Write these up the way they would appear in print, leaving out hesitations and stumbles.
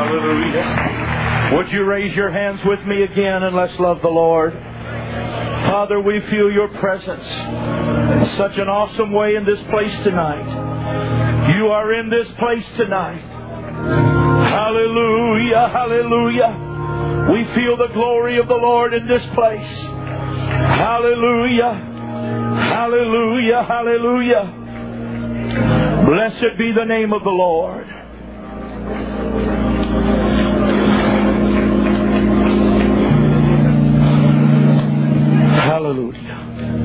Hallelujah. Would you raise your hands with me again and let's love the Lord. Father, we feel your presence in such an awesome way in this place tonight. You are in this place tonight. Hallelujah, hallelujah. We feel the glory of the Lord in this place. Hallelujah, hallelujah, hallelujah. Blessed be the name of the Lord. Hallelujah.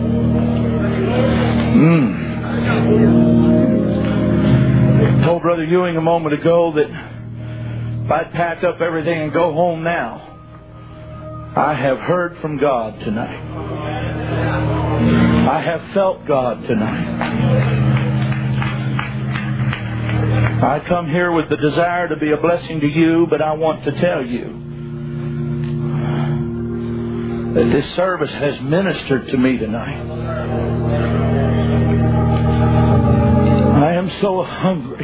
I told Brother Ewing a moment ago that if I'd pack up everything and go home now, I have heard from God tonight. I have felt God tonight. I come here with the desire to be a blessing to you, but I want to tell you that this service has ministered to me tonight. I am so hungry.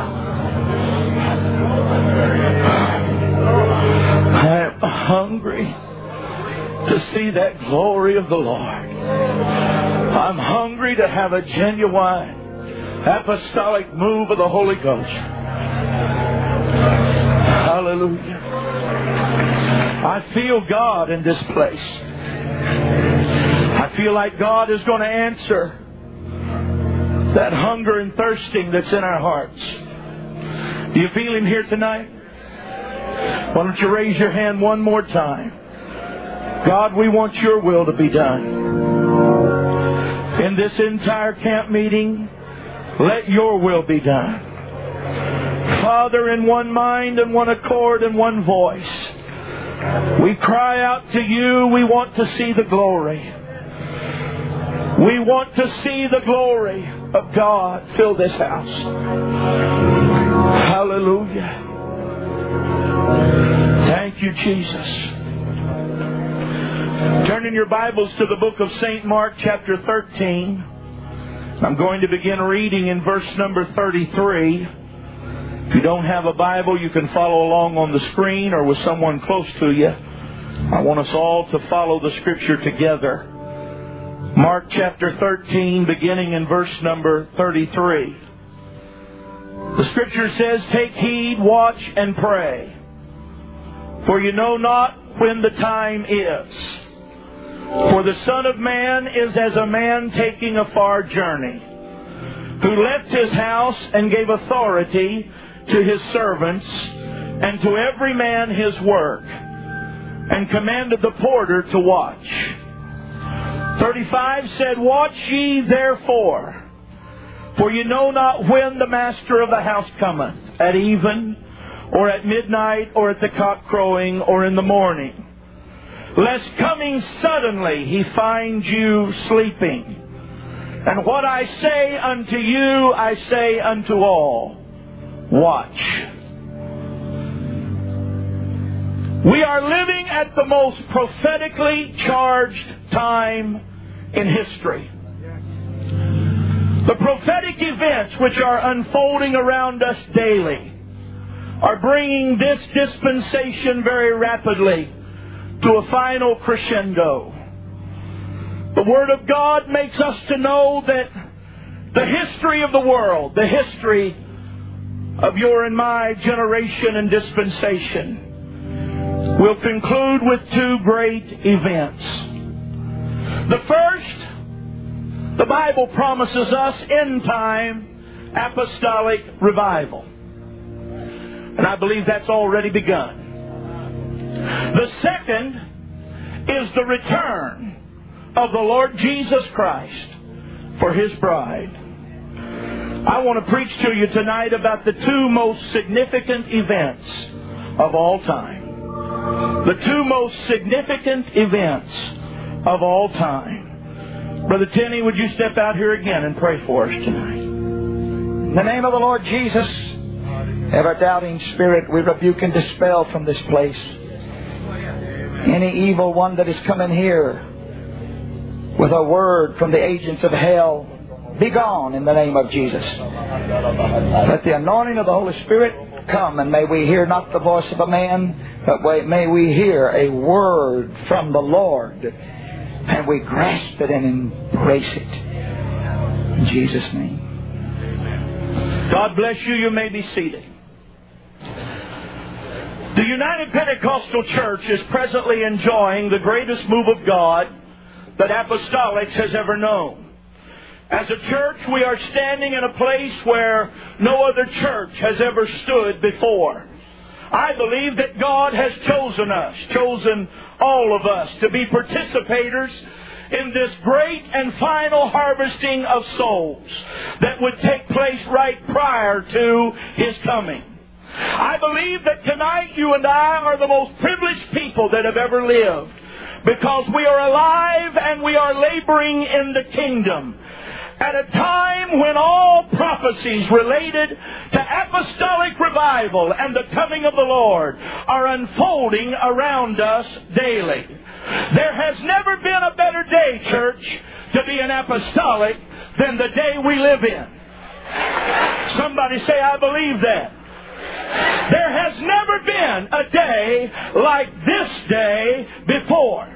I am hungry to see that glory of the Lord. I'm hungry to have a genuine apostolic move of the Holy Ghost. Hallelujah. I feel God in this place. I feel like God is going to answer that hunger and thirsting that's in our hearts. Do you feel Him here tonight? Why don't you raise your hand one more time? God, we want your will to be done. In this entire camp meeting, let your will be done. Father, in one mind and one accord and one voice, we cry out to you. We want to see the glory. We want to see the glory of God fill this house. Hallelujah. Thank you, Jesus. Turn in your Bibles to the book of St. Mark, chapter 13. I'm going to begin reading in verse number 33. If you don't have a Bible, you can follow along on the screen or with someone close to you. I want us all to follow the Scripture together. Mark chapter 13, beginning in verse number 33. The Scripture says, "Take heed, watch, and pray, for you know not when the time is. For the Son of Man is as a man taking a far journey, who left his house and gave authority to his servants, and to every man his work, and commanded the porter to watch." 35 said, "Watch ye therefore, for you know not when the master of the house cometh, at even, or at midnight, or at the cock crowing, or in the morning, lest coming suddenly he find you sleeping. And what I say unto you, I say unto all, watch." We are living at the most prophetically charged time in history. The prophetic events which are unfolding around us daily are bringing this dispensation very rapidly to a final crescendo. The Word of God makes us to know that the history of the world, the history of your and my generation and dispensation, will conclude with two great events. The first, the Bible promises us end-time apostolic revival. And I believe that's already begun. The second is the return of the Lord Jesus Christ for His bride. I want to preach to you tonight about the two most significant events of all time. The two most significant events of all time. Brother Tenney, would you step out here again and pray for us tonight? In the name of the Lord Jesus, every doubting spirit we rebuke and dispel from this place. Any evil one that is coming here with a word from the agents of hell be gone in the name of Jesus. Let the anointing of the Holy Spirit come, and may we hear not the voice of a man, but may we hear a word from the Lord, and we grasp it and embrace it. In Jesus' name. God bless you. You may be seated. The United Pentecostal Church is presently enjoying the greatest move of God that Apostolics has ever known. As a church, we are standing in a place where no other church has ever stood before. I believe that God has chosen us, chosen all of us, to be participators in this great and final harvesting of souls that would take place right prior to His coming. I believe that tonight you and I are the most privileged people that have ever lived, because we are alive and we are laboring in the kingdom at a time when all prophecies related to apostolic revival and the coming of the Lord are unfolding around us daily. There has never been a better day, church, to be an apostolic than the day we live in. Somebody say, I believe that. There has never been a day like this day before.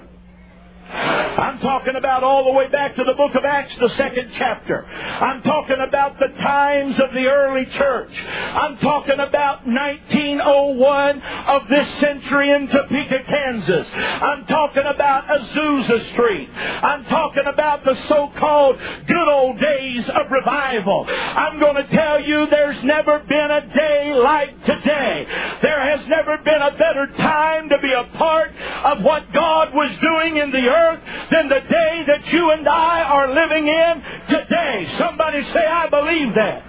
I'm talking about all the way back to the book of Acts, the 2nd chapter. I'm talking about the times of the early church. I'm talking about 1901 of this century in Topeka, Kansas. I'm talking about Azusa Street. I'm talking about the so-called good old days of revival. I'm going to tell you there's never been a day like today. There has never been a better time to be a part of what God was doing in the earth than the day that you and I are living in today. Somebody say, I believe that.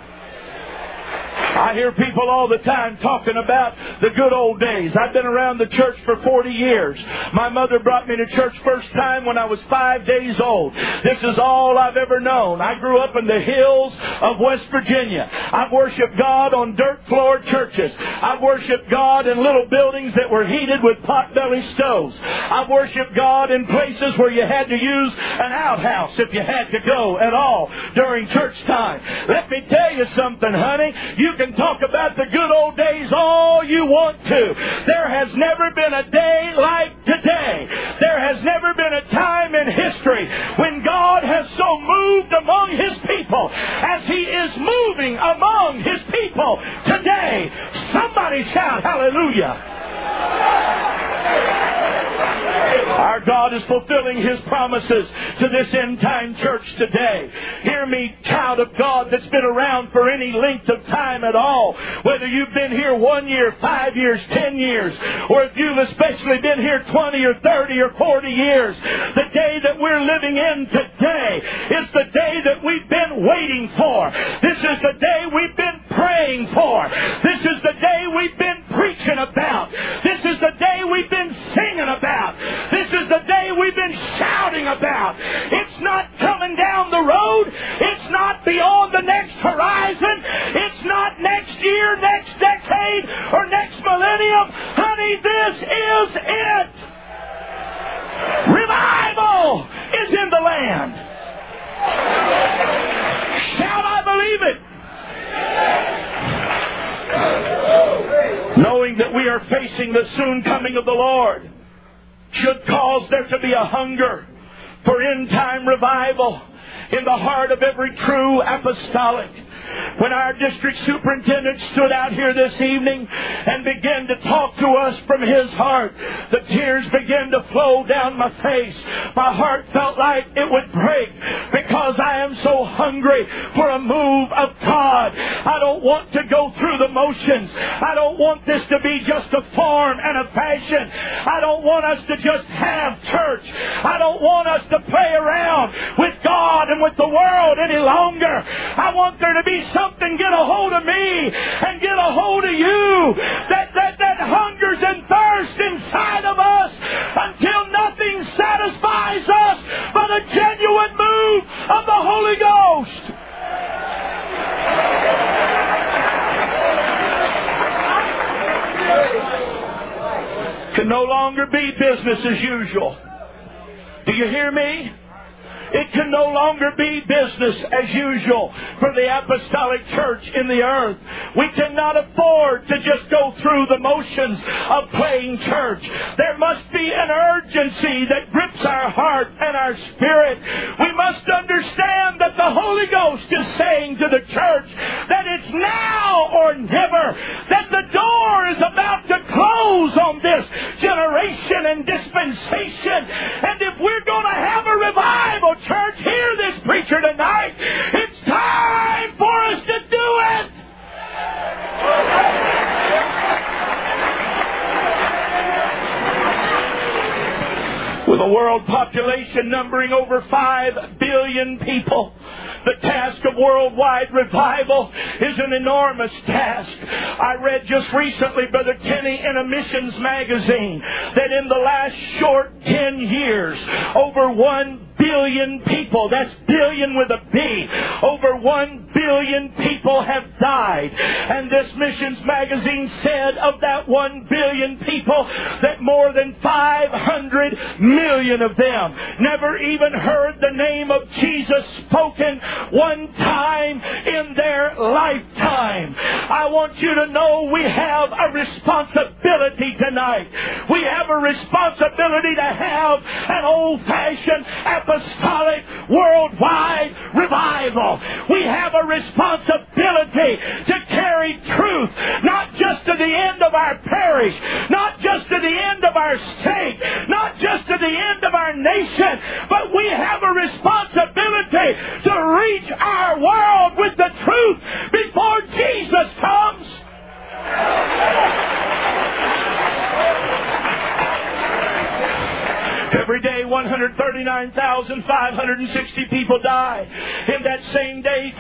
I hear people all the time talking about the good old days. I've been around the church for 40 years. My mother brought me to church first time when I was 5 days old. This is all I've ever known. I grew up in the hills of West Virginia. I've worshiped God on dirt-floored churches. I've worshiped God in little buildings that were heated with pot-belly stoves. I've worshiped God in places where you had to use an outhouse if you had to go at all during church time. Let me tell you something, honey. You can talk about the good old days all you want to. There has never been a day like today. There has never been a time in history when God has so moved among His people as He is moving among His people today. Somebody shout hallelujah. Our God is fulfilling His promises to this end-time church today. Hear me, child of God that's been around for any length of time at all. Whether you've been here 1 year, 5 years, 10 years, or if you've especially been here 20 or 30 or 40 years, the day that we're living in today is the day that we've been waiting for. This is the day we've been praying for. This is the day we've been preaching about. This is the day we've been singing about. This is the day we've been shouting about. It's not coming down the road. It's not beyond the next horizon. It's not next year, next decade, or next millennium. Honey, this is it. Revival is in the land. Shout, I believe it. Knowing that we are facing the soon coming of the Lord should cause there to be a hunger for end-time revival in the heart of every true apostolic. When our district superintendent stood out here this evening and began to talk to us from his heart, the tears began to flow down my face. My heart felt like it would break because I am so hungry for a move of God. I don't want to go through the motions. I don't want this to be just a form and a fashion. I don't want us to just have church. I don't want us to play around with God and with the world any longer. I want there to be something get a hold of me and get a hold of you that hungers and thirsts inside of us until nothing satisfies us but a genuine move of the Holy Ghost. Can no longer be business as usual. Do you hear me? It can no longer be business as usual for the apostolic church in the earth. We cannot afford to just go through the motions of playing church. There must be an urgency that grips our heart and our spirit. We must understand that the Holy Ghost is saying to the church that it's now or never, that the door is about to close on this generation and dispensation. And if we're going to have a revival, church, hear this preacher tonight. It's time for us to do it. With a world population numbering over 5 billion people, the task of worldwide revival is an enormous task. I read just recently, Brother Kenny, in a missions magazine that in the last short 10 years, over 1 billion people, that's billion with a B, over 1 billion people have died. And this missions magazine said of that 1 billion people that more than 500 million of them never even heard the name of Jesus spoken one time in their lifetime. I want you to know we have a responsibility tonight. We have a responsibility to have an old-fashioned apostolic worldwide revival. We have a responsibility to carry truth, not just to the end of our parish, not just to the end of our state, not just to the end of our nation, but we have a responsibility to reach our world with the truth before Jesus comes. Every day, 139,560 people die. In that same day,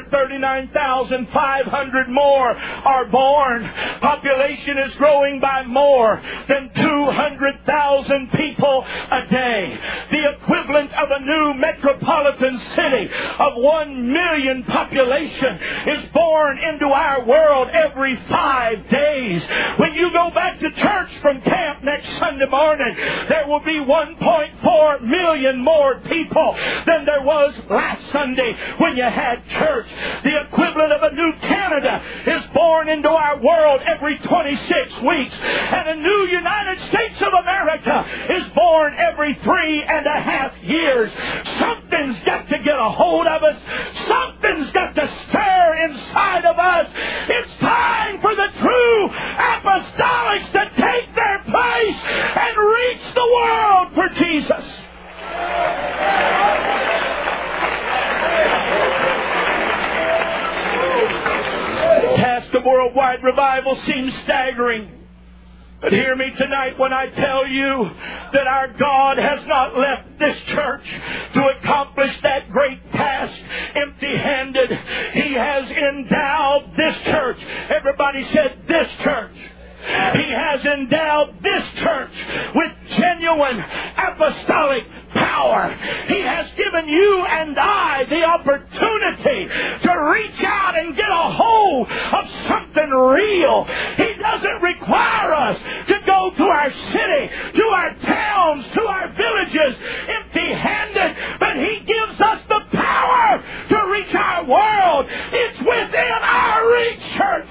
339,500 more are born. Population is growing by more than 200,000 people a day. The equivalent of a new metropolitan city of 1 million population is born into our world every 5 days. When you go back to church from camp next Sunday morning, there will be 1.4 million more people than there was last Sunday when you had church. The equivalent of a new Canada is born into our world every 26 weeks. And a new United States of America is born every 3.5 years. Something's got to get a hold of us. Something's got to stir inside of us. It's time for the true apostolics to take their place and reach the world for Jesus. The task of worldwide revival seems staggering. But hear me tonight when I tell you that our God has not left this church to accomplish that great task empty-handed. He has endowed this church. Everybody said this church. He has endowed this church with genuine apostolic power. He has given you and I the opportunity to reach out and get a hold of something real. He doesn't require us to go to our city, to our towns, to our villages empty-handed, but He gives us the power to reach our world. It's within our reach, church.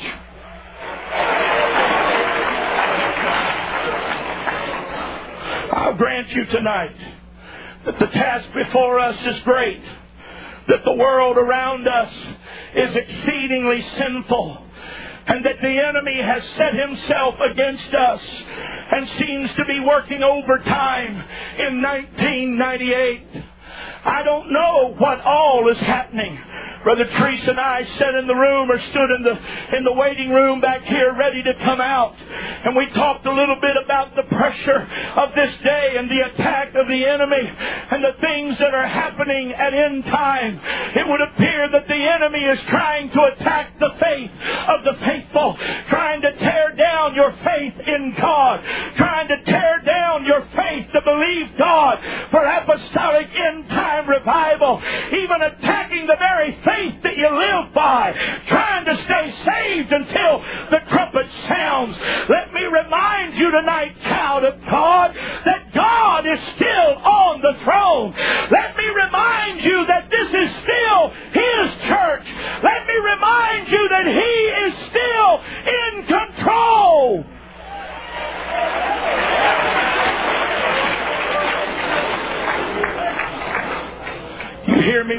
I'll grant you tonight that the task before us is great, that the world around us is exceedingly sinful, and that the enemy has set himself against us and seems to be working overtime in 1998. I don't know what all is happening. Brother Treese and I sat in the room or stood in the waiting room back here ready to come out. And we talked a little bit about the pressure of this day and the attack of the enemy and the things that are happening at end time. It would appear that the enemy is trying to attack the faith of the faithful, trying to tear down your faith in God, trying to tear down your faith to believe God for apostolic end time revival, even attacking the very faith that you live by, trying to stay saved until the trumpet sounds. Let me remind you tonight, child of God, that God is still on the throne. Let me remind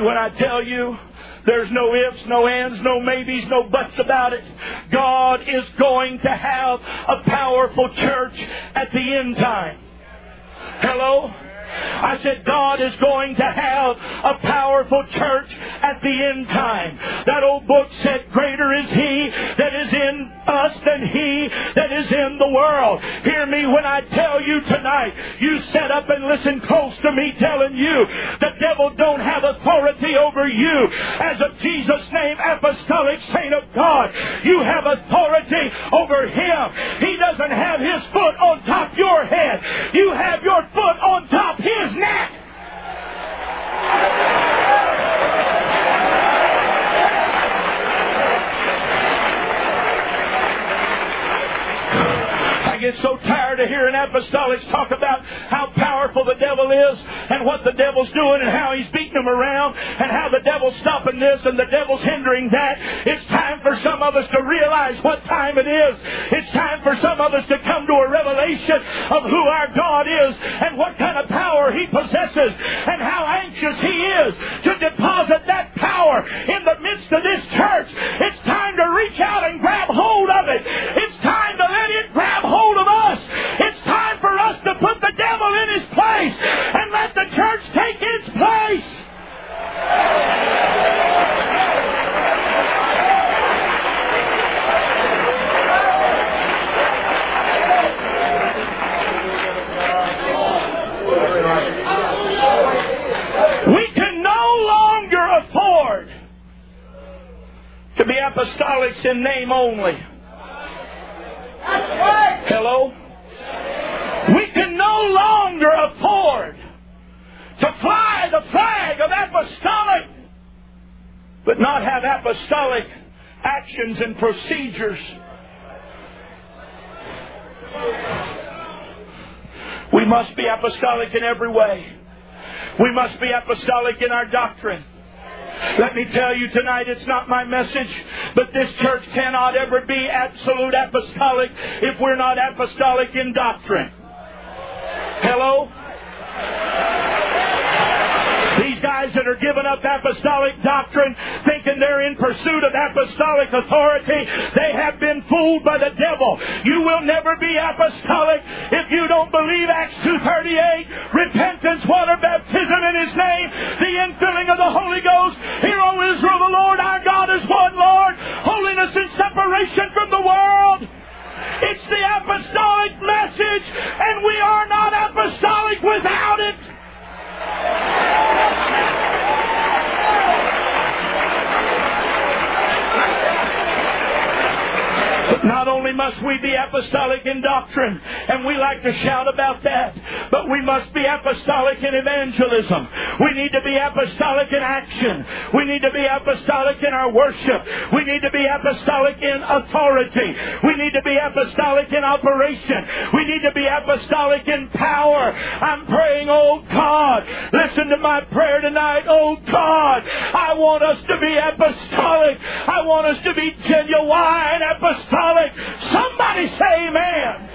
when I tell you there's no ifs, no ands, no maybes, no buts about it. God is going to have a powerful church at the end time. Hello? I said God is going to have a powerful church at the end time. That old book said, greater is He that is in us than he that is in the world. Hear me when I tell you tonight, you set up and listen close to me telling you, the devil don't have authority over you. As a Jesus name apostolic saint of God, you have authority over him. He doesn't have his foot on top of your head. You have your foot on top his neck. I get so tired of hearing apostolics talk about how powerful the devil is and what the devil's doing and how he's beating them around and how the devil's stopping this and the devil's hindering that. It's time for some of us to realize what time it is. It's time for some of us to come to a revelation of who our God is and what kind of power He possesses and how anxious He is to deposit that power in the midst of this church. It's time to reach out and grab hold of it. It's time to let it grab hold of us. It's time for us to put the devil in his place and let the church take its place. We can no longer afford to be apostolics in name only. Hello? We can no longer afford to fly the flag of apostolic, but not have apostolic actions and procedures. We must be apostolic in every way. We must be apostolic in our doctrine. Let me tell you tonight, it's not my message, but this church cannot ever be absolute apostolic if we're not apostolic in doctrine. Hello? These guys that are giving up apostolic doctrine, thinking they're in pursuit of apostolic authority, they have been fooled by the devil. You will never be apostolic if you don't believe Acts 2:38, repentance, water baptism in His name, the infilling of the Holy Ghost. Hear, O Israel, the Lord our God is one Lord, holiness and separation from the world. It's the apostolic message, and we are not apostolic without it. Not only must we be apostolic in doctrine, and we like to shout about that, but we must be apostolic in evangelism. We need to be apostolic in action. We need to be apostolic in our worship. We need to be apostolic in authority. We need to be apostolic in operation. We need to be apostolic in power. I'm praying, oh God, listen to my prayer tonight. Oh God, I want us to be apostolic. I want us to be genuine apostolic. Somebody say amen.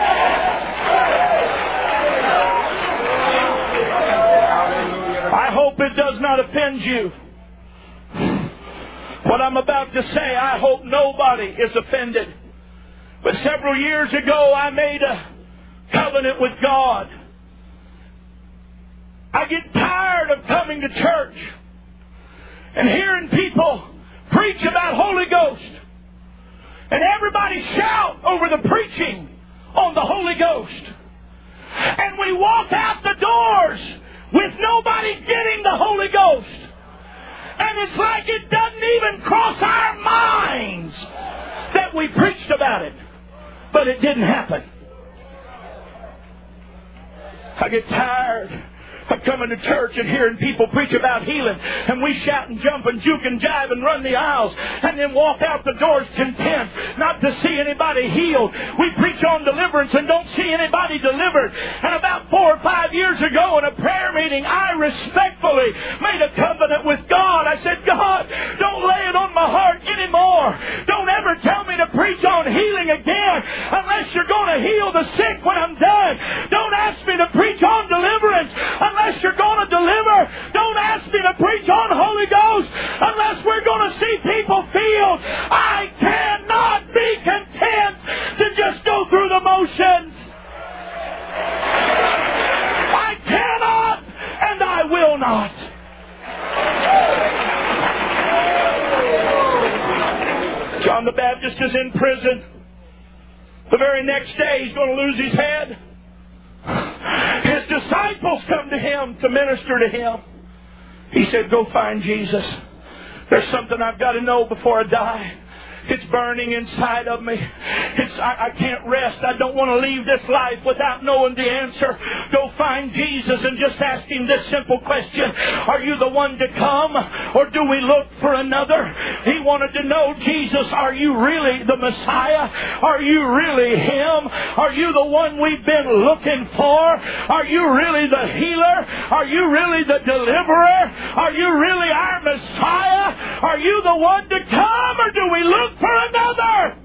I hope it does not offend you. What I'm about to say, I hope nobody is offended. But several years ago, I made a covenant with God. I get tired of coming to church and hearing people preach about Holy Ghost. And everybody shout over the preaching on the Holy Ghost. And we walk out the doors with nobody getting the Holy Ghost. And it's like it doesn't even cross our minds that we preached about it. But it didn't happen. I get tired of coming to church and hearing people preach about healing, and we shout and jump and juke and jive and run the aisles and then walk out the doors content not to see anybody healed. We preach on deliverance and don't see anybody delivered. And about 4 or 5 years ago in a prayer meeting, I respectfully made a covenant with God. I said, God, don't lay it on my heart anymore. Don't ever tell me to preach on healing again unless you're going to heal the sick when I'm done. Don't ask me to preach on deliverance unless you're going to deliver. Don't ask me to preach on holiness Christ is in prison. The very next day he's going to lose his head. His disciples come to him to minister to him. He said, go find Jesus. There's something I've got to know before I die. It's burning inside of me. I can't rest. I don't want to leave this life without knowing the answer. Go find Jesus and just ask him this simple question. Are you the one to come, or do we look for another? He wanted to know, Jesus, are you really the Messiah? Are you really him? Are you the one we've been looking for? Are you really the healer? Are you really the deliverer? Are you really our Messiah? Are you the one to come, or do we look for another?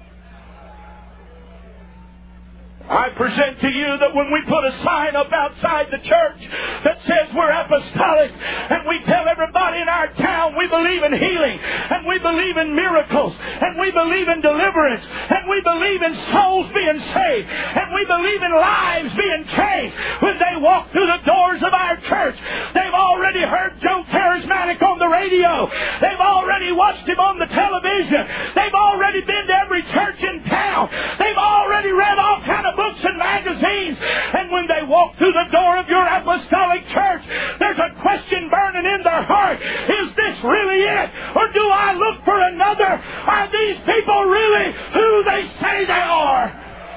I present to you that when we put a sign up outside the church that says we're apostolic, and we tell everybody in our town we believe in healing, and we believe in miracles, and we believe in deliverance, and we believe in souls being saved, and we believe in lives being changed, when they walk through the doors of our church, they've already heard Joe Charismatic on the radio. They've already watched him on the television. They've already been to every church in town. They've already read all kinds of books and magazines. And when they walk through the door of your apostolic church, there's a question burning in their heart. Is this really it? Or do I look for another? Are these people really who they say they are?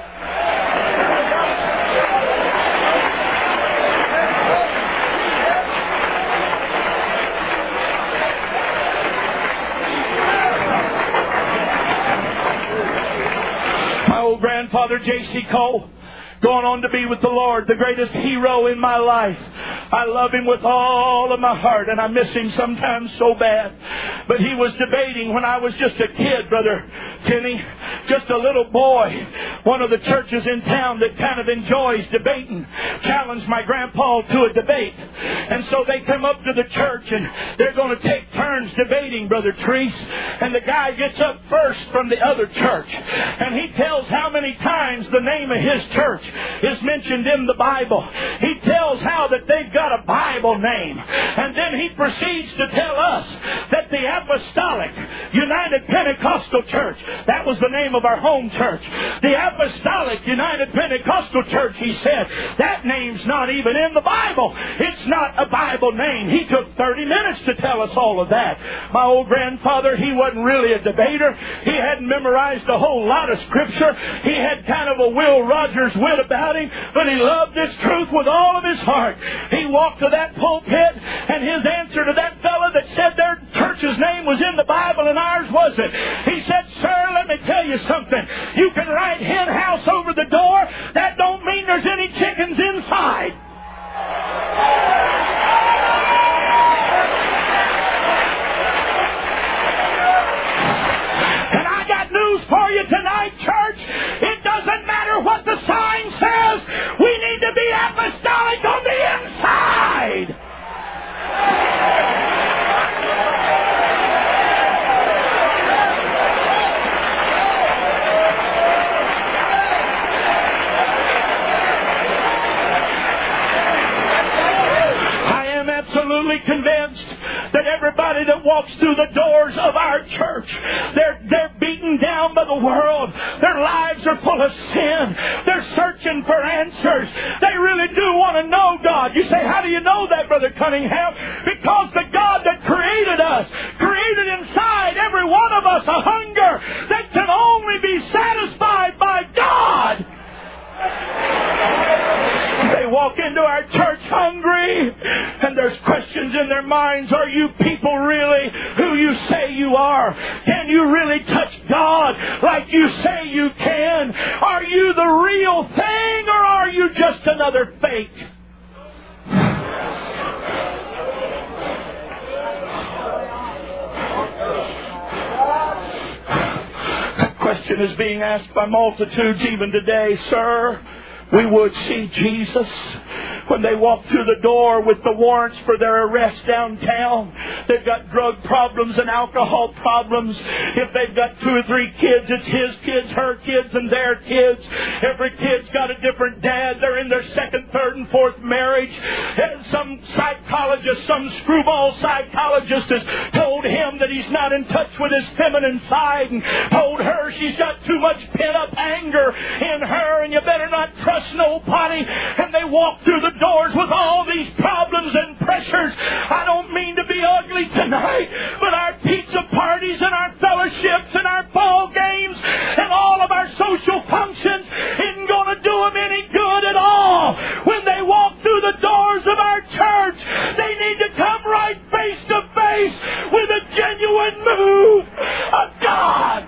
My old grandfather, J.C. Cole, going on to be with the Lord, the greatest hero in my life. I love him with all of my heart, and I miss him sometimes so bad. But he was debating when I was just a kid, Brother Kenny, just a little boy. One of the churches in town that kind of enjoys debating challenged my grandpa to a debate. And so they come up to the church, and they're going to take turns debating, Brother Treese. And the guy gets up first from the other church, and he tells how many times the name of his church is mentioned in the Bible. He tells how that they've got a Bible name. And then he proceeds to tell us that the Apostolic United Pentecostal Church, that was the name of our home church. The Apostolic United Pentecostal Church, he said, that name's not even in the Bible. It's not a Bible name. He took 30 minutes to tell us all of that. My old grandfather, he wasn't really a debater. He hadn't memorized a whole lot of Scripture. He had kind of a Will Rogers wit about him, but he loved this truth with all of his heart. He walked to that pulpit, and his answer to that fellow that said their church's name was in the Bible and ours wasn't, he said, sir, let me tell you something. You can write hen house over the door. That don't mean there's any chickens inside. And I got news for you tonight, church. It doesn't matter what the sign says. We need to be apostolic on the inside. Absolutely convinced that everybody that walks through the doors of our church, they're beaten down by the world. Their lives are full of sin. They're searching for answers. They really do want to know God. You say, how do you know that, Brother Cunningham? Because the God that created us created inside every one of us a hunger that can only be satisfied by God. They walk into our church hungry, and there's questions in their minds. Are you people really who you say you are? Can you really touch God like you say you can? Are you the real thing, or are you just another fake? That question is being asked by multitudes even today, sir. We would see Jesus. when they walk through the door with the warrants for their arrest downtown. They've got drug problems and alcohol problems. If they've got 2 or 3 kids, it's his kids, her kids, and their kids. Every kid's got a different dad. They're in their 2nd, 3rd, and 4th marriage. And some psychologist, some screwball psychologist has told him that he's not in touch with his feminine side, and told her she's got too much pent-up anger in her, and you better not trust nobody. And they walk through the doors with all these problems and pressures. I don't mean to be ugly tonight, but our pizza parties and our fellowships and our ball games and all of our social functions isn't going to do them any good at all. When they walk through the doors of our church, they need to come right face to face with a genuine move of God.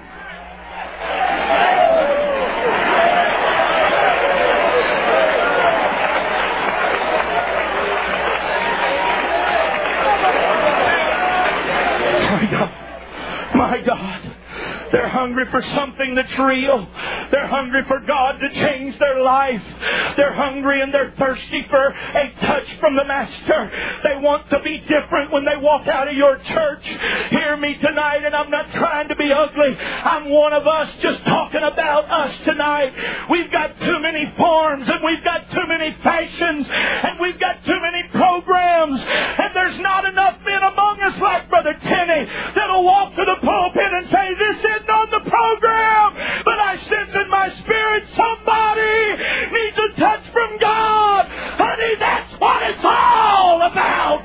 My God. They're hungry for something that's real. They're hungry for God to change their life. They're hungry and they're thirsty for a touch from the Master. They want to be different when they walk out of your church. Hear me tonight, and I'm not trying to be ugly. I'm one of us just talking about us tonight. We've got too many forms, and we've got too many fashions, and we've got too many programs, and there's not enough men among us like Brother Tenney that'll walk to the pulpit and say, this isn't on the program, but I sense in my spirit somebody needs a touch from God. Honey, that's what it's all about.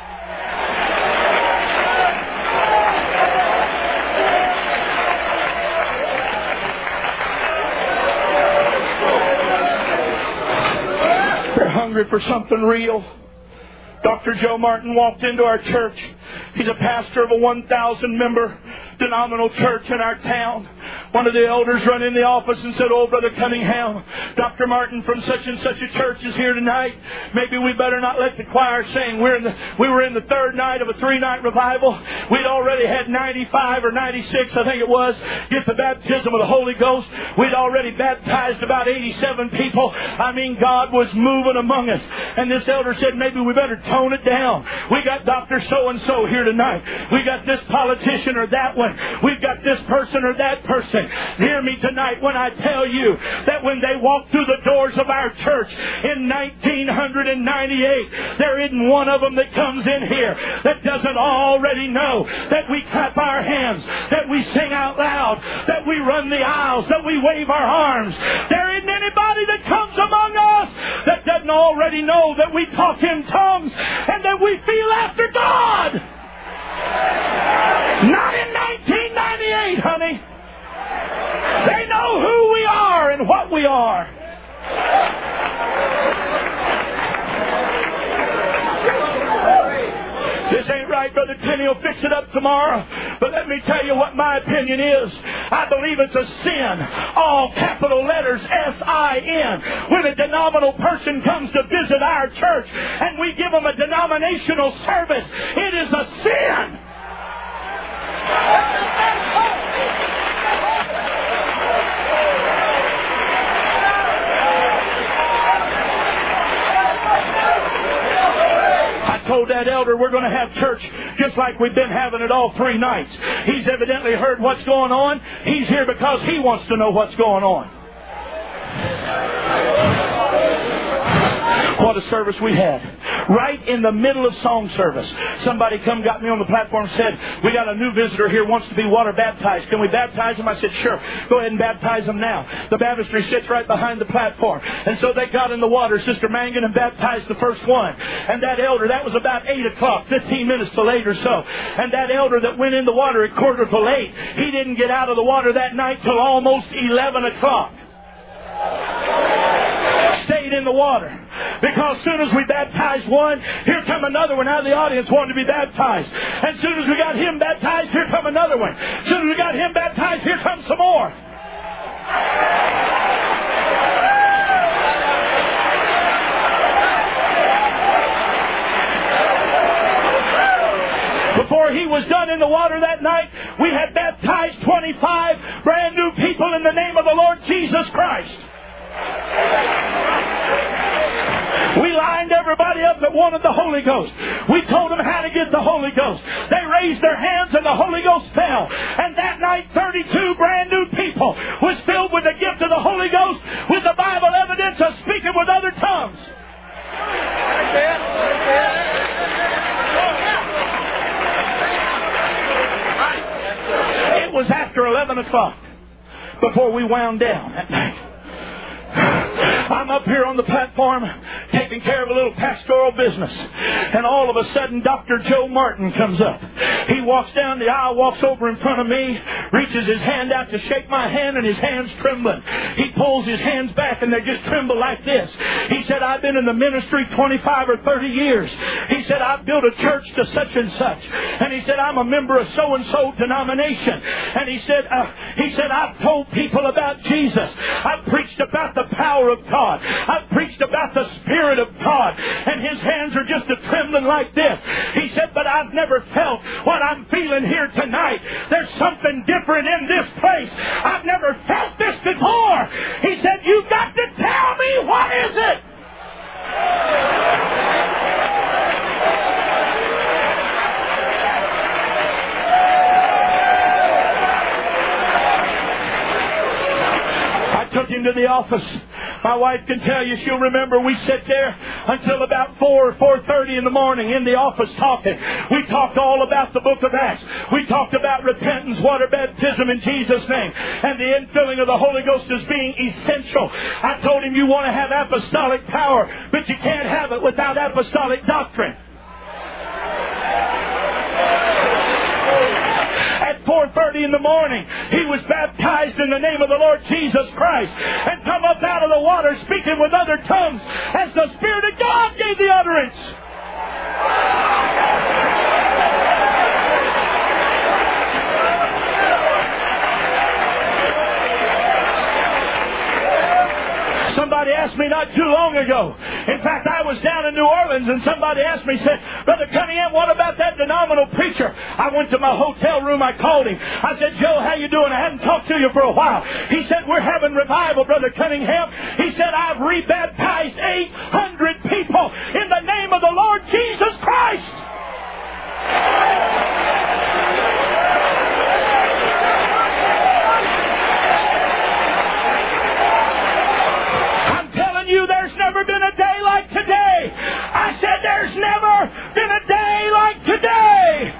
They're hungry for something real. Dr. Joe Martin walked into our church. He's a pastor of a 1,000-member denominational church in our town. One of the elders run in the office and said, "Oh, Brother Cunningham, Dr. Martin from such and such a church is here tonight. Maybe we better not let the choir sing." We were in the 3rd night of a 3-night revival. We'd already had 95 or 96, I think it was, get the baptism of the Holy Ghost. We'd already baptized about 87 people. I mean, God was moving among us. And this elder said, maybe we better tone it down. We got Dr. So-and-so here tonight. We got this politician or that one. We've got this person or that person. Hear me tonight when I tell you that when they walk through the doors of our church in 1998, there isn't one of them that comes in here that doesn't already know that we clap our hands, that we sing out loud, that we run the aisles, that we wave our arms. There isn't anybody that comes among us that doesn't already know that we talk in tongues and that we feel after God. Not in 1998, honey. They know who we are and what we are. This ain't right, Brother Tenney will fix it up tomorrow. But let me tell you what my opinion is. I believe it's a sin. All capital letters, S-I-N. When a denominational person comes to visit our church and we give them a denominational service, it is a sin. I told that elder we're going to have church just like we've been having it all 3 nights. He's evidently heard what's going on. He's here because he wants to know what's going on. What a service we had. Right in the middle of song service, somebody got me on the platform and said, "We got a new visitor here, wants to be water baptized. Can we baptize him?" I said, "Sure. Go ahead and baptize him now." The baptistry sits right behind the platform. And so they got in the water, Sister Mangan, and baptized the first one. And that elder, that was about 8 o'clock, 15 minutes till 8 or so. And that elder that went in the water at 8:15, he didn't get out of the water that night till almost 11 o'clock. Stayed in the water. Because as soon as we baptized one, here come another one out of the audience wanting to be baptized. And as soon as we got him baptized, here come another one. As soon as we got him baptized, here comes some more. Before he was done in the water that night, we had baptized 25 brand new people in the name of the Lord Jesus Christ. We lined everybody up that wanted the Holy Ghost. We told them how to get the Holy Ghost. They raised their hands and the Holy Ghost fell. And that night, 32 brand new people was filled with the gift of the Holy Ghost with the Bible evidence of speaking with other tongues. It was after 11 o'clock before we wound down that night. I'm up here on the platform taking care of a little pastoral business. And all of a sudden, Dr. Joe Martin comes up. He walks down the aisle, walks over in front of me, reaches his hand out to shake my hand, and his hand's trembling. He pulls his hands back, and they just tremble like this. He said, I've been in the ministry 25 or 30 years. He said, I've built a church to such and such. And he said, I'm a member of so-and-so denomination. And he said, I've told people about Jesus. I've preached about the power of God. I've preached about the Spirit of God. And his hands are just trembling like this. He said, but I've never felt what I'm feeling here tonight. There's something different in this place. I've never felt this before. He said, you've got to tell me, what is it? I took him to the office. My wife can tell you, she'll remember we sat there until about 4 or 4:30 in the morning in the office talking. We talked all about the book of Acts. We talked about repentance, water baptism in Jesus' name, and the infilling of the Holy Ghost as being essential. I told him, you want to have apostolic power, but you can't have it without apostolic doctrine. At 4:30 in the morning, he was baptized in the name of the Lord Jesus Christ and come up out of the water speaking with other tongues as the Spirit of God gave the utterance. Somebody asked me not too long ago. In fact, I was down in New Orleans and somebody asked me, said, Brother Cunningham, what about that phenomenal preacher? I went to my hotel room, I called him. I said, Joe, how you doing? I hadn't talked to you for a while. He said, we're having revival, Brother Cunningham. He said, I've rebaptized 800 people in the name of the Lord Jesus Christ. There's never been a day like today. I said there's never been a day like today.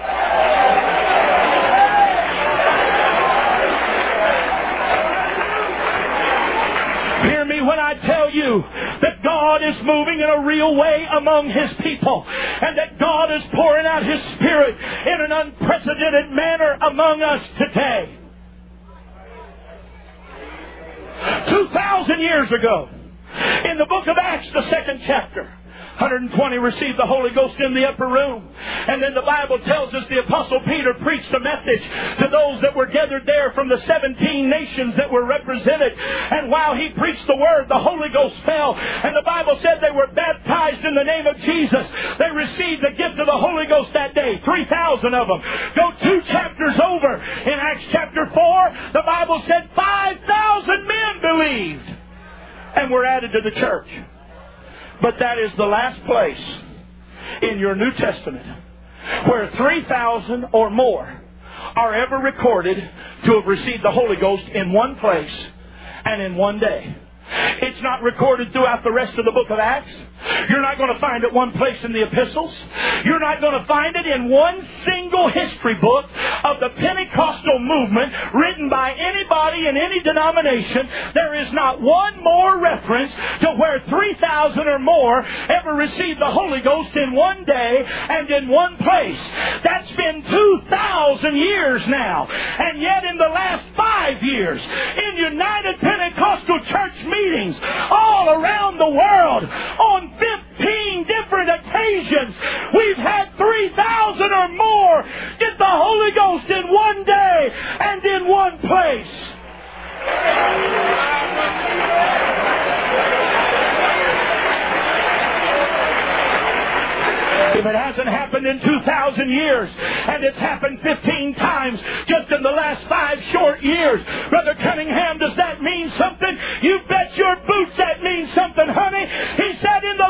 Hear me when I tell you that God is moving in a real way among His people, and that God is pouring out His Spirit in an unprecedented manner among us today. 2,000 years ago, in the book of Acts, the 2nd chapter, 120 received the Holy Ghost in the upper room. And then the Bible tells us the Apostle Peter preached a message to those that were gathered there from the 17 nations that were represented. And while he preached the Word, the Holy Ghost fell. And the Bible said they were baptized in the name of Jesus. They received the gift of the Holy Ghost that day. 3,000 of them. Go 2 chapters over. In Acts chapter 4, the Bible said 5,000 men believed and were added to the church. But that is the last place in your New Testament where 3,000 or more are ever recorded to have received the Holy Ghost in one place and in one day. It's not recorded throughout the rest of the book of Acts. You're not going to find it one place in the epistles. You're not going to find it in one single history book of the Pentecostal movement written by anybody in any denomination. There is not one more reference to where 3,000 or more ever received the Holy Ghost in one day and in one place. That's been 2,000 years now. And yet in the last 5 years, in United Pentecostal Church meetings all around the world, on 15 different occasions, we've had 3,000 or more get the Holy Ghost in one day and in one place. If it hasn't happened in 2,000 years, and it's happened 15 times just in the last 5 short years, Brother Cunningham, does that mean something? You bet your boots that means something, honey. He said in the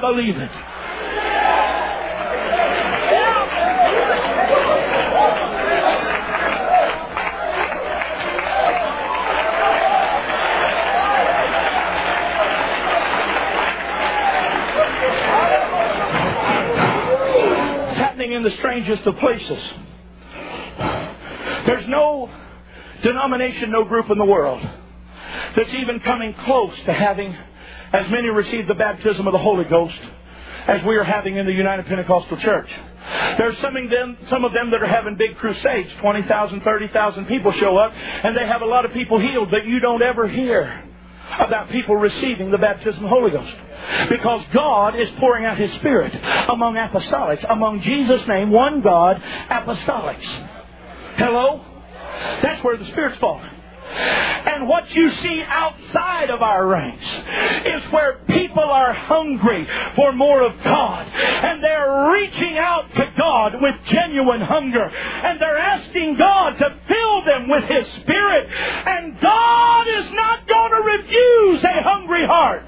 believe it. It's happening in the strangest of places. There's no denomination, no group in the world that's even coming close to having as many receive the baptism of the Holy Ghost as we are having in the United Pentecostal Church. There's some of them that are having big crusades. 20,000, 30,000 people show up, and they have a lot of people healed, but you don't ever hear about people receiving the baptism of the Holy Ghost. Because God is pouring out His Spirit among apostolics, among Jesus' name, one God, apostolics. Hello? That's where the Spirit's falling. And what you see outside of our ranks is where people are hungry for more of God. And they're reaching out to God with genuine hunger. And they're asking God to fill them with His Spirit. And God is not going to refuse a hungry heart.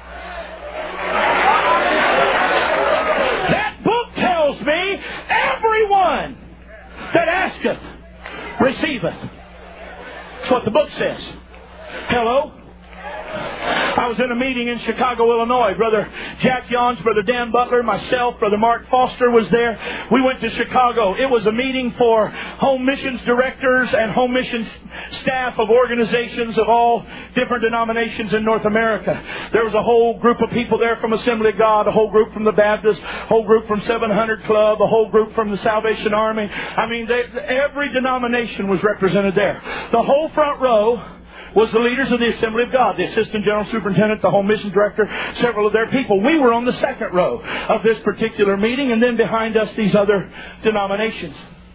That book tells me everyone that asketh receiveth. That's what the book says. Hello? I was in a meeting in Chicago, Illinois. Brother Jack Yons, Brother Dan Butler, myself, Brother Mark Foster was there. We went to Chicago. It was a meeting for home missions directors and home missions staff of organizations of all different denominations in North America. There was a whole group of people there from Assembly of God, a whole group from the Baptist, a whole group from 700 Club, a whole group from the Salvation Army. I mean, every denomination was represented there. The whole front row was the leaders of the Assembly of God, the Assistant General Superintendent, the Home Mission Director, several of their people. We were on the second row of this particular meeting, and then behind us these other denominations.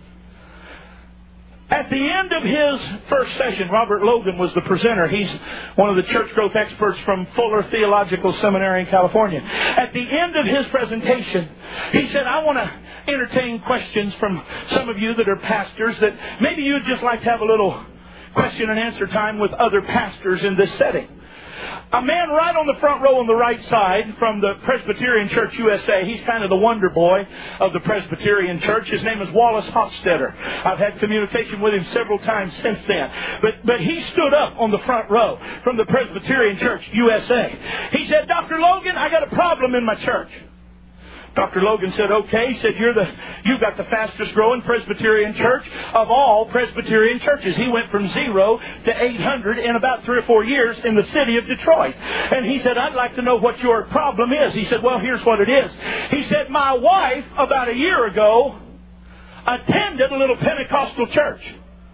At the end of his first session, Robert Logan was the presenter. He's one of the church growth experts from Fuller Theological Seminary in California. At the end of his presentation, he said, I want to entertain questions from some of you that are pastors that maybe you'd just like to have a little question and answer time with other pastors in this setting. A man right on the front row on the right side from the Presbyterian Church USA. He's kind of the wonder boy of the Presbyterian Church. His name is Wallace Hofstetter. I've had communication with him several times since then. But he stood up on the front row from the Presbyterian Church USA. He said, Dr. Logan, I got a problem in my church. Dr. Logan said, okay. He said, you've got the fastest growing Presbyterian church of all Presbyterian churches. He went from 0 to 800 in about 3 or 4 years in the city of Detroit. And he said, I'd like to know what your problem is. He said, well, here's what it is. He said, my wife, about a year ago, attended a little Pentecostal church.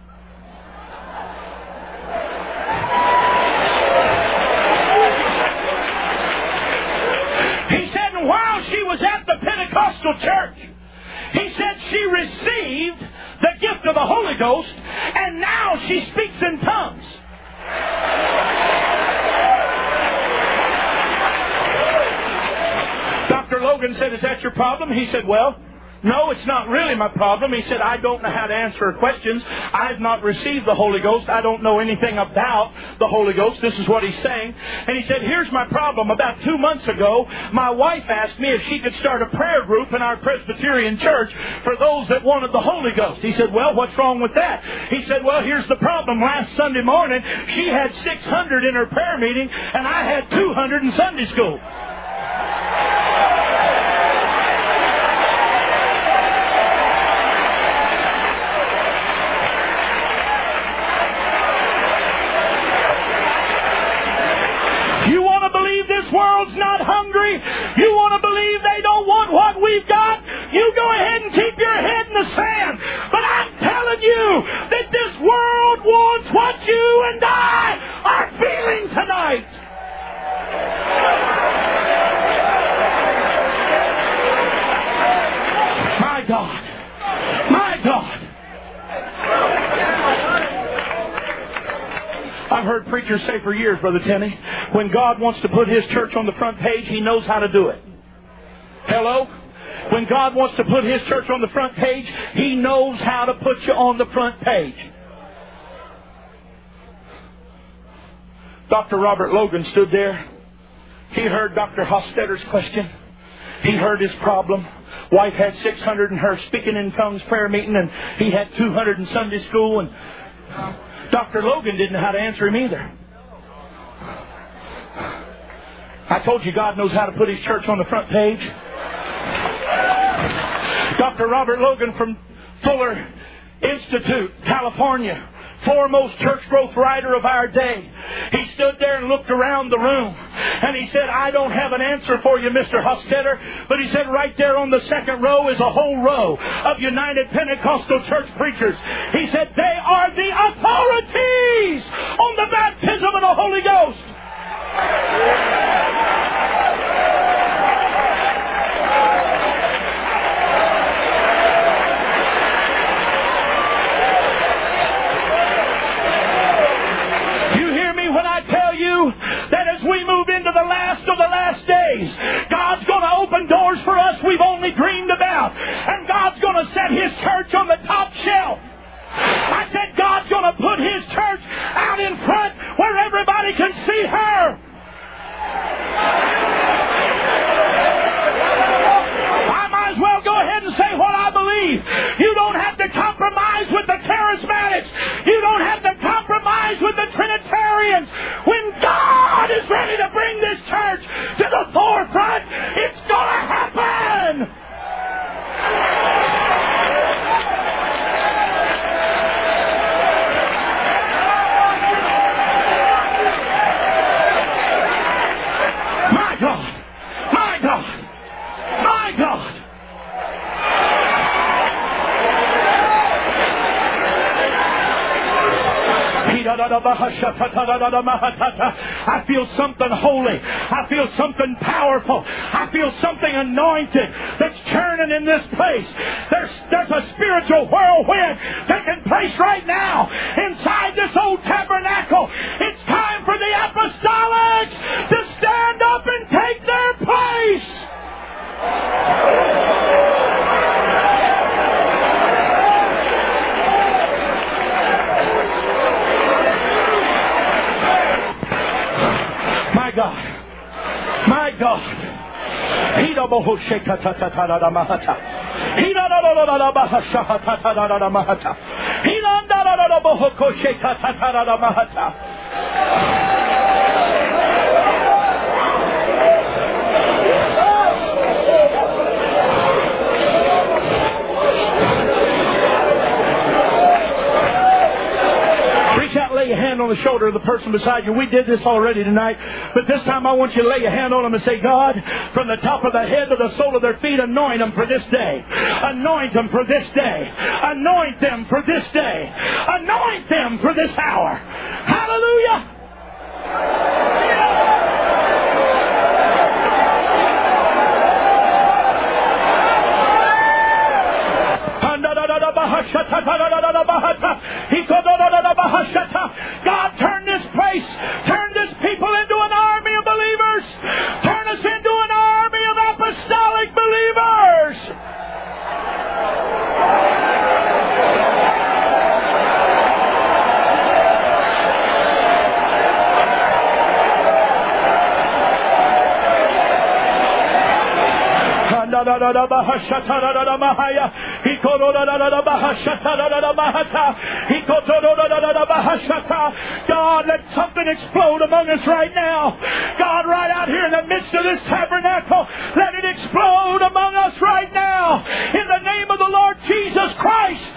He said, and while she was at the Pentecostal church, he said she received the gift of the Holy Ghost, and now she speaks in tongues. Dr. Logan said, is that your problem? He said, well, no, it's not really my problem. He said, I don't know how to answer her questions. I've not received the Holy Ghost. I don't know anything about the Holy Ghost. This is what he's saying. And he said, here's my problem. About 2 months ago, my wife asked me if she could start a prayer group in our Presbyterian church for those that wanted the Holy Ghost. He said, well, what's wrong with that? He said, well, here's the problem. Last Sunday morning, she had 600 in her prayer meeting, and I had 200 in Sunday school. This world's not hungry. You want to believe they don't want what we've got? You go ahead and keep your head in the sand. But I'm telling you that this world wants what you and I are feeling tonight. My God. My God. I've heard preachers say for years, Brother Tenney, when God wants to put His church on the front page, He knows how to do it. Hello? When God wants to put His church on the front page, He knows how to put you on the front page. Dr. Robert Logan stood there. He heard Dr. Hofstetter's question. He heard his problem. Wife had 600 in her speaking in tongues prayer meeting, and he had 200 in Sunday school. And Dr. Logan didn't know how to answer him either. I told you God knows how to put His church on the front page. Dr. Robert Logan from Fuller Institute, California, foremost church growth writer of our day. He stood there and looked around the room, and he said, I don't have an answer for you, Mr. Hostetter, but he said right there on the second row is a whole row of United Pentecostal Church preachers. He said, they are the authorities on the baptism of the Holy Ghost. That as we move into the last of the last days, God's going to open doors for us we've only dreamed about. And God's going to set His church on the top shelf. I said God's going to put His church out in front where everybody can see her. I might as well go ahead and say what I believe. You don't have to compromise with the charismatics. You don't have to compromise with the Trinitarians. When God is ready to bring this church to the forefront, it's going to happen. My God. My God. My God. I feel something holy. I feel something powerful. I feel something anointed that's churning in this place. There's a spiritual whirlwind taking place right now inside this old tabernacle. It's time for the apostolics to stand up and take their place. My God. My God. Lay your hand on the shoulder of the person beside you. We did this already tonight, but this time I want you to lay your hand on them and say, God, from the top of the head to the sole of their feet, anoint them for this day. Anoint them for this day. Anoint them for this day. Anoint them for this hour. Hallelujah. God, turn this place, turn this people into an army of believers. Turn us into an army of apostolic believers. God, let something explode among us right now. God, right out here in the midst of this tabernacle, let it explode among us right now. In the name of the Lord Jesus Christ.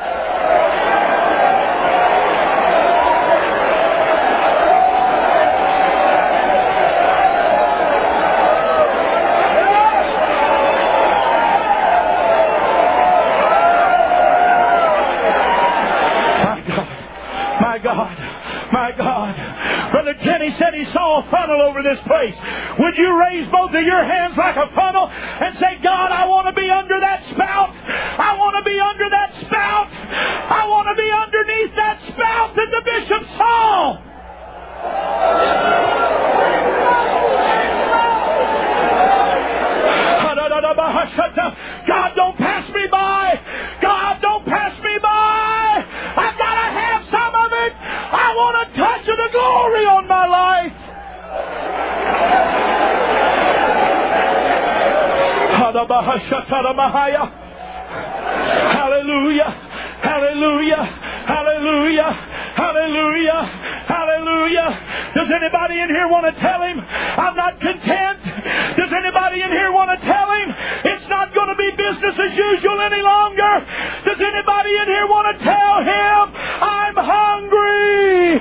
My God. Brother Kenny said he saw a funnel over this place. Would you raise both of your hands like a funnel and say, God, I want to be under that spout. I want to be under that spout. I want to be underneath that spout that the bishop saw. God, don't pass me by. God, don't pass me by. I've got to have some of it. I want a touch of the glory on my life. Hallelujah. Hallelujah. Hallelujah. Hallelujah. Hallelujah. Does anybody in here want to tell him, I'm not content? Does anybody in here want to tell him it's not going to be business as usual any longer? Does anybody in here want to tell him, I'm hungry?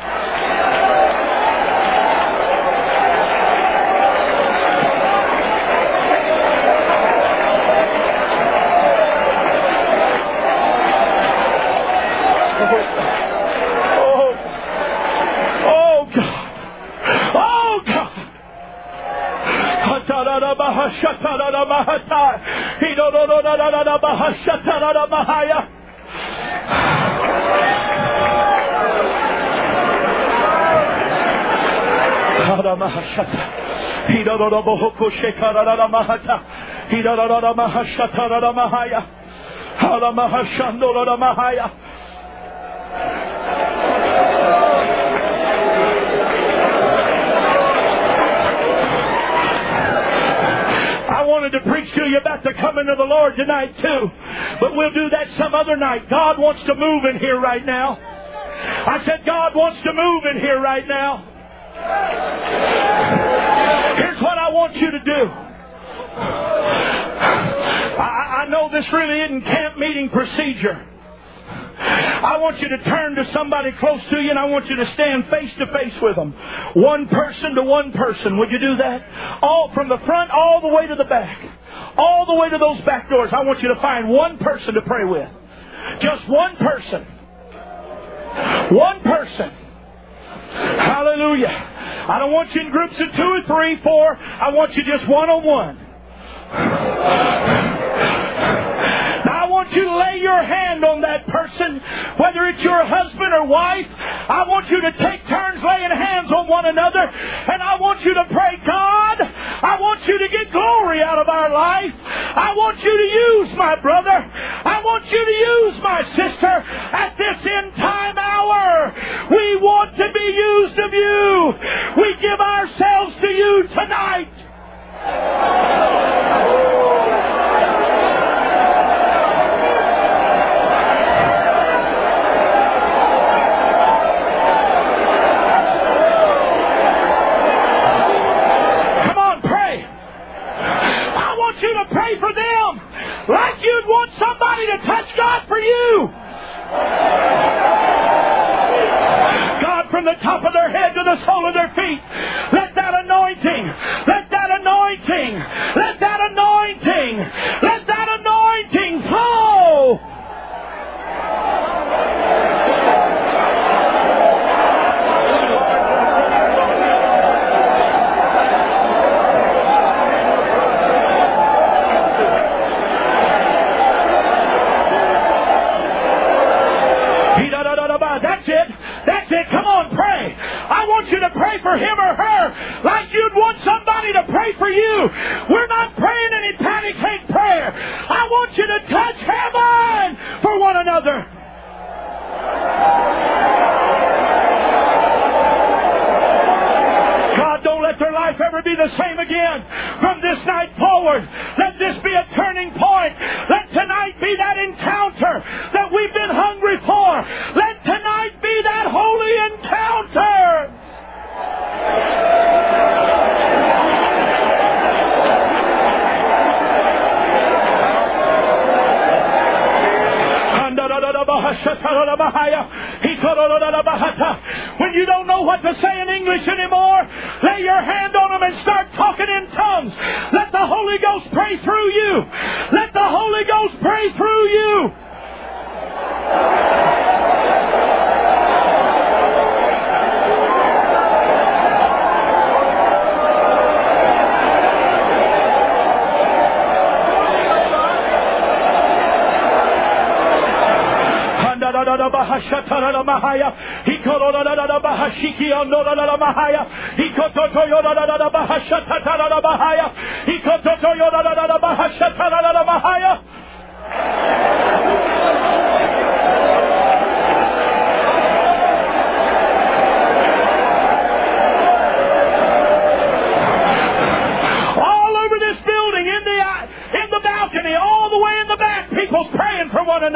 I wanted to preach to you about the coming of the Lord tonight too, but we'll do that some other night. God wants to move in here right now. I said God wants to move in here right now. Here's what I want you to do. I know this really isn't camp meeting procedure. I want you to turn to somebody close to you and I want you to stand face to face with them. One person to one person. Would you do that? All from the front all the way to the back. All the way to those back doors. I want you to find one person to pray with. Just one person. One person. Hallelujah. I don't want you in groups of 2 or 3, 4. I want you just one-on-one. Now I want you to lay your hand on that person, whether it's your husband or wife. I want you to take turns laying hands on one another, and I want you to pray, God, I want you to get glory out of our life. I want you to use my brother. I want you to use my sister at this end time hour. We want to be used of you. We give ourselves to you tonight. Pray for them like you'd want somebody to touch God for you. God, from the top of their head to the sole of their feet, let that anointing, let that anointing, let that anointing, let that anointing flow. That's it. Come on, pray. I want you to pray for him or her like you'd want somebody to pray for you. We're not praying any patty cake prayer. I want you to touch heaven for one another. God, don't let their life ever be the same again. From this night forward, let this be a turning point. Let tonight be that encounter that we've been hungry for. Let tonight be that holy encounter. When you don't know what to say in English anymore, lay your hand on them and start talking in tongues. Let the Holy Ghost pray through you. Let the Holy Ghost pray through you.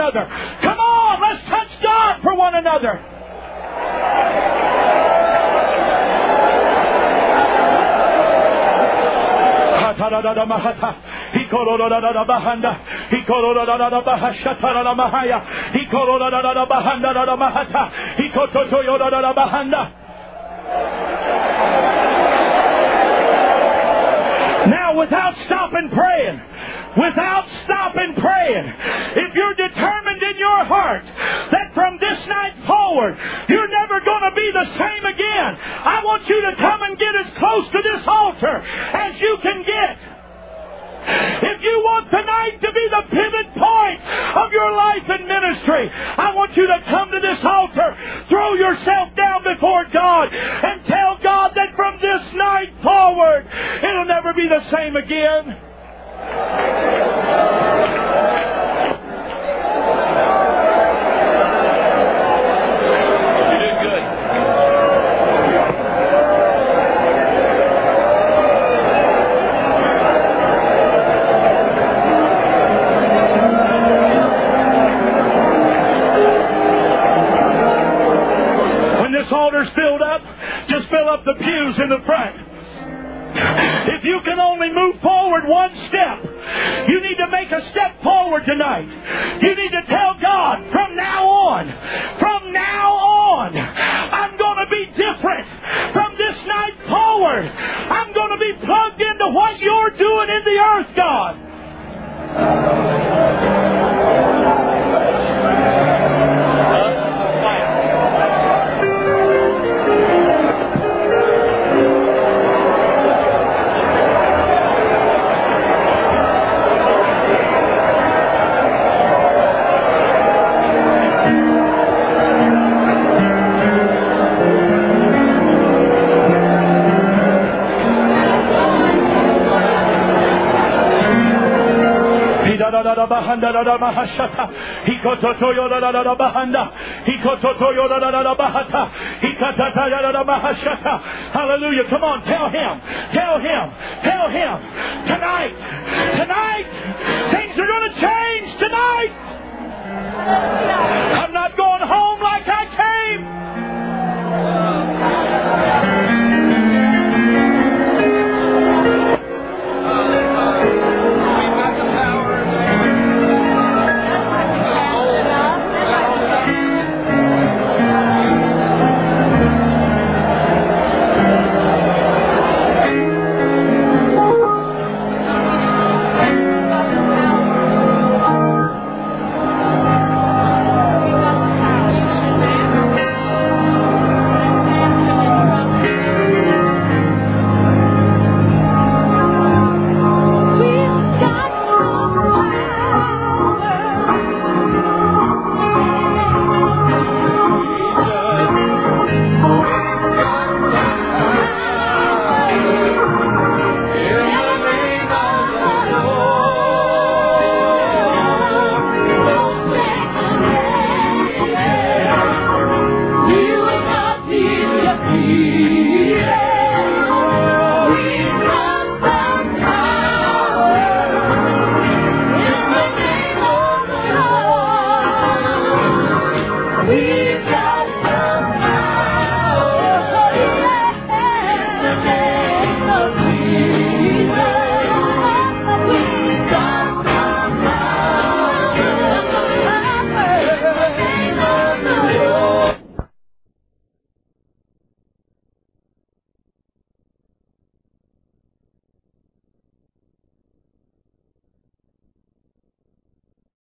another. Come on, let's touch God for one another. Now, without stopping praying, if you're determined in your heart that from this night forward you're never going to be the same again, I want you to come and get as close to this altar as you can get. If you want tonight to be the pivot point of your life and ministry, I want you to come to this altar, throw yourself down before God, and tell God that from this night forward, it'll never be the same again. Altar's filled up, just fill up the pews in the front. If you can only move forward one step, you need to make a step forward tonight. You need to tell God, from now on, I'm going to be different. From this night forward, I'm going to be plugged into what you're doing in the earth, God. Hallelujah. Come on, tell him. Tonight, things are going to change tonight.